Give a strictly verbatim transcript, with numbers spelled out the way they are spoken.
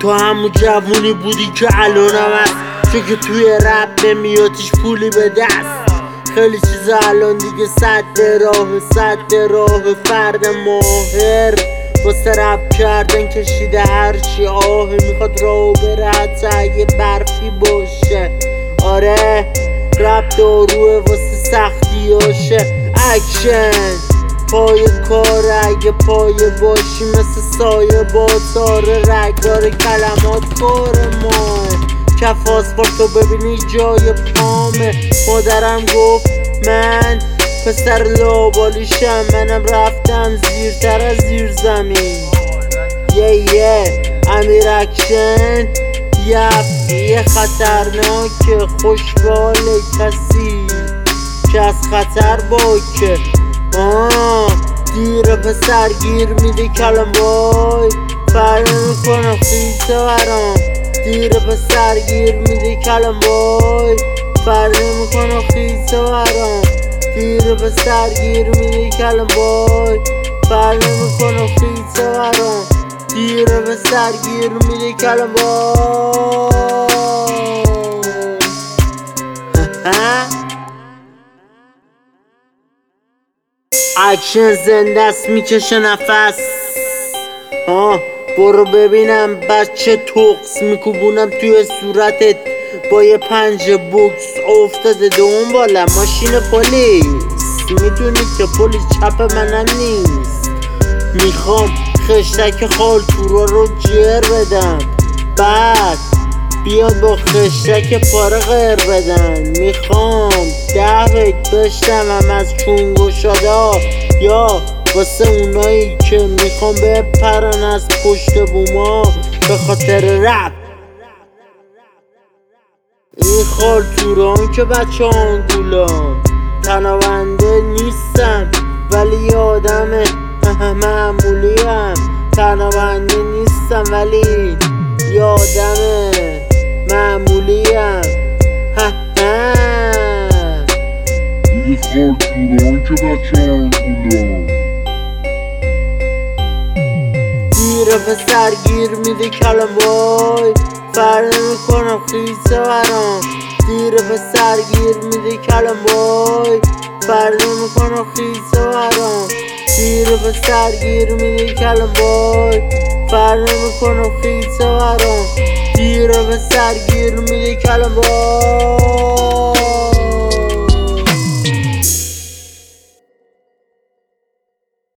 تو همون جوونی بودی که الانم هست، چون که توی رپ نمیادیش پولی به دست. خیلی چیزا الان دیگه سد راه سد راه فرد ماهر واسه رپ کردن کشیده هرچی آهه، میخواد راهو بره حتی اگه برفی باشه. آره رپ داروه واسه سختیاشه. اکشن پای کار اگه پایه باشی، مثل سایه با تاره رگدار کلمات کار ماه. کف آسفالتو ببینی جای پامه. مادرم گفت من پسر لابالیشم، منم رفتم زیرتر از زیر زمین. یه یه امیر اکشن یه خطرناکه، خوشباله کسی که از خطر باکه. آه دیر پسر گیر میده کلم وای، فرق میکنه خیسه برام. دیر پسر گیر میده کلم وای، فرق میکنه خیسه برام. دیر پسر گیر میده کلم وای، فرق میکنه خیسه برام. دیر پسر گیر میده کلم وای. اکشن زنده است میکشه نفس. آه برو ببینم بچه توکس میکوبونم توی صورتت با یه پنج بوکس افتاده دنبالم ماشین پلیس. میدونی که پلیس چپ منم نیست. میخوام خشتک خالتورا رو جر بدم، بعد بیاد با خشتک پاره غیر بدن. میخوام ده بیت بشنوم از چونگوشادا، یا واسه اونایی که میخوام بپرن از پشت بوما به خاطر رپ. این خالتوران که بچه آنگولان تنابنده نیستم ولی یه آدم معمولیم. تنابنده نیستم ولی یه آدم معمولیم. این خالتوران که بچه آنگولان دیر پسر گیر میده کلم وای، فرق میکنم خیسه برام. دیر پسر گیر میده کلم وای، فرق میکنم خیسه برام. دیر پسر گیر میده کلم وای، فرق میکنم خیسه برام. دیر پسر گیر میده کلم وای.